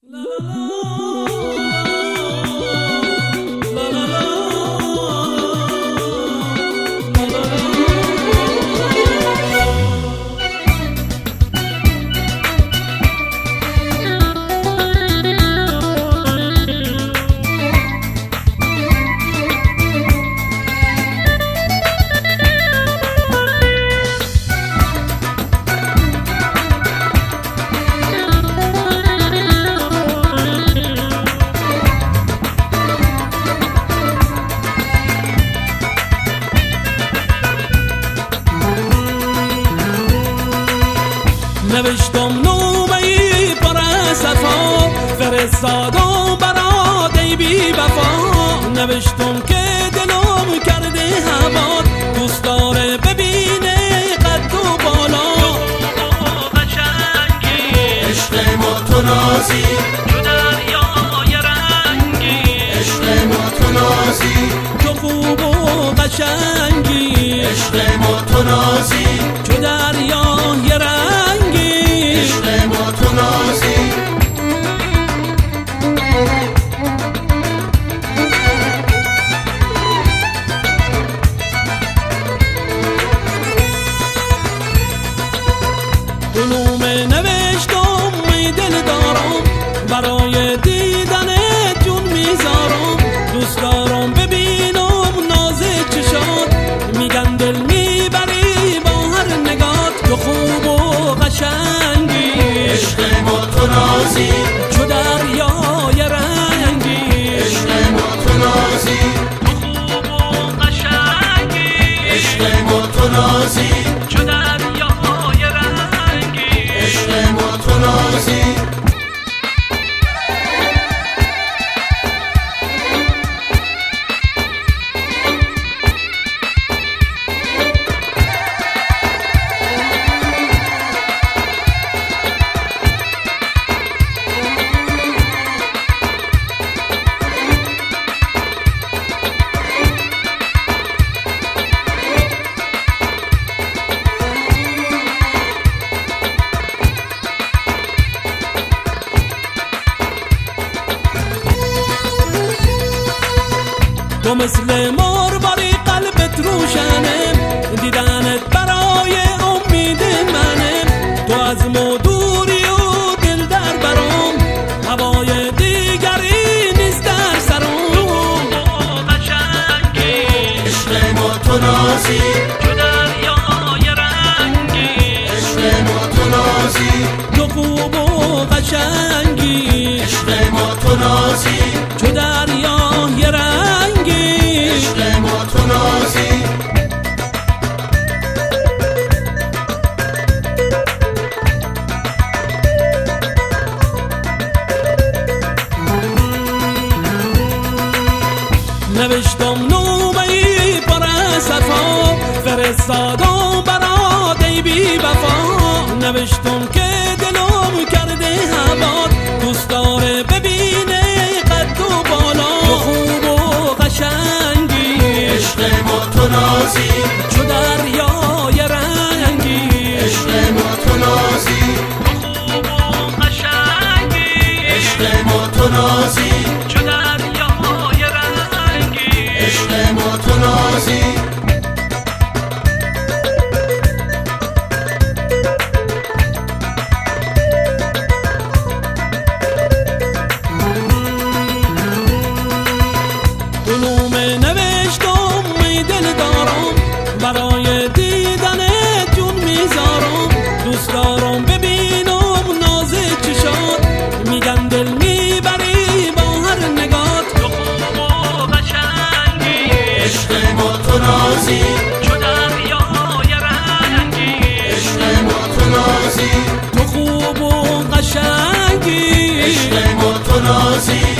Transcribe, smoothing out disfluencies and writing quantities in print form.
نوشتم نوبه‌ای پر صفا، فرستادم برات ای بی وفا. نوشتم که دلم کرده هوا، دوست داره ببینه قد و بالا. قشنگی عشق ما تو نازی، تو دریای رنگی. عشق ما تو نازی، تو خوب و قشنگی. عشق ما تو نازی، تو دریای رنگی. عشق ما تو نازی. علوم نوشتم ای دل دارم، برای دیدنت جون میذارم. دوست دارم ببینم ناز چشات، میگن دل میبری با هر نگات. تو خوب و قشنگی، عشق ما تو نازی، تو دریای رنگی. عشق ما تو نازی، تو خوب و قشنگی. عشق ما تو نازی، تو دریای رنگی. عشق ما تو نازی. تو مثل مرواری قلبت روشنه، دیدنت برای امید منه. تو از ما دوری و دل در برام، هوای دیگری نیست در سرم. قشنگی عشق ما تو نازی، تو دریای رنگی. عشق ما تو نازی، تو خوب و قشنگی. عشق ما تو نازی، تو دریای رنگی. عشق ما تو نازی. نوشتم نوبه‌ای پر صفا، فرستادم برات ای بی وفا. نوشتم که دلم کرده هوا، دوست داره ببینه قد و بالا. تو خوب و قشنگی، عشق ما تو نازی، تو دریای رنگی. عشق ما تو نازی، تو خوب و قشنگی. عشق ما تو نازی، تو دریای رنگی. عشق ما تو نازی. علوم نوشتم ای دل دارم، برای دیدنت جون میذارم. دوست دارم ببینم ناز چشات، میگن دل میبری با هر نگات. تو خوب و قشنگی، عشق ما تو نازی، تو دریای رنگی. عشق ما تو نازی، تو خوب و قشنگی. عشق ما تو نازی،